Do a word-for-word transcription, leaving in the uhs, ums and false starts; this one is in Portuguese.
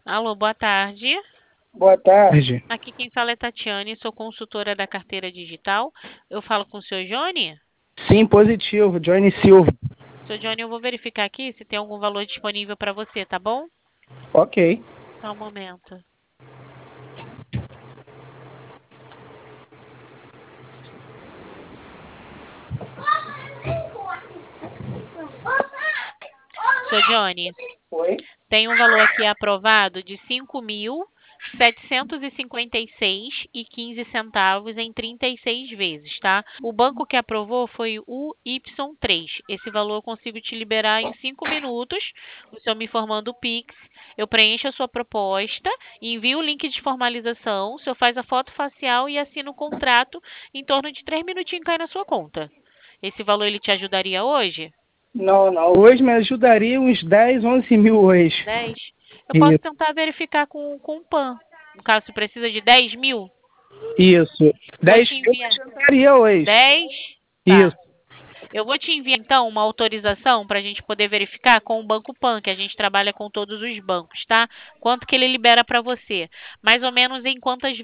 Alô, boa tarde. Boa tarde. Aqui quem fala é Tatiane, sou consultora da carteira digital. Eu falo com o senhor Johnny? Sim, positivo. Johnny Silva. Senhor Johnny, eu vou verificar aqui se tem algum valor disponível para você, tá bom? Ok. Só um momento. Senhor Johnny, Oi? tem um valor aqui aprovado de cinco mil setecentos e cinquenta e seis reais e quinze centavos em trinta e seis vezes, tá? O banco que aprovou foi o Y três. Esse valor eu consigo te liberar em cinco minutos. O senhor me informando o Pix, eu preencho a sua proposta, envio o link de formalização, o senhor faz a foto facial e assina o contrato. Em torno de três minutinhos cai na sua conta. Esse valor ele te ajudaria hoje? Não, não. Hoje me ajudaria uns dez, onze mil hoje. dez? Eu posso Isso. tentar verificar com, com o PAN. No caso, você precisa de dez mil? Isso. Vou dez te mil enviar. me adiantaria hoje. dez? Tá. Isso. Eu vou te enviar, então, uma autorização para a gente poder verificar com o Banco Pan, que a gente trabalha com todos os bancos, tá? Quanto que ele libera para você. Mais ou menos em quantas